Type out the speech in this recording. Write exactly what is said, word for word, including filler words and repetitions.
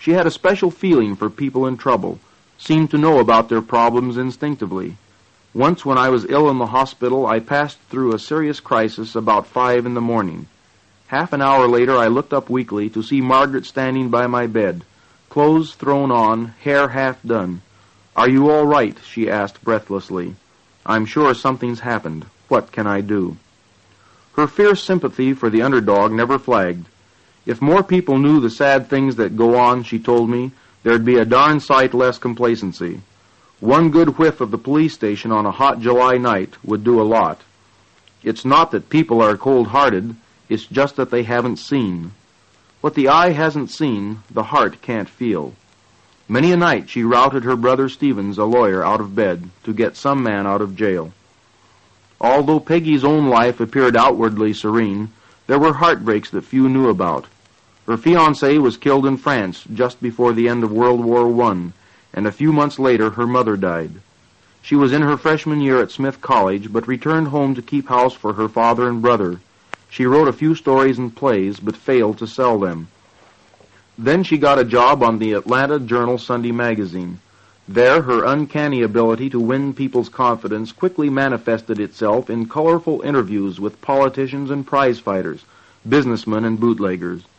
She had a special feeling for people in trouble, seemed to know about their problems instinctively. Once when I was ill in the hospital, I passed through a serious crisis about five in the morning. Half an hour later, I looked up weakly to see Margaret standing by my bed, clothes thrown on, hair half done. "Are you all right?" she asked breathlessly. "I'm sure something's happened. What can I do?" Her fierce sympathy for the underdog never flagged. If more people knew the sad things that go on, she told me, there'd be a darn sight less complacency. One good whiff of the police station on a hot July night would do a lot. It's not that people are cold-hearted, it's just that they haven't seen. What the eye hasn't seen, the heart can't feel. Many a night she routed her brother Stevens, a lawyer, out of bed to get some man out of jail. Although Peggy's own life appeared outwardly serene, there were heartbreaks that few knew about. Her fiancé was killed in France just before the end of World War One, and a few months later her mother died. She was in her freshman year at Smith College, but returned home to keep house for her father and brother. She wrote a few stories and plays, but failed to sell them. Then she got a job on the Atlanta Journal-Sunday magazine. There, her uncanny ability to win people's confidence quickly manifested itself in colorful interviews with politicians and prize fighters, businessmen and bootleggers.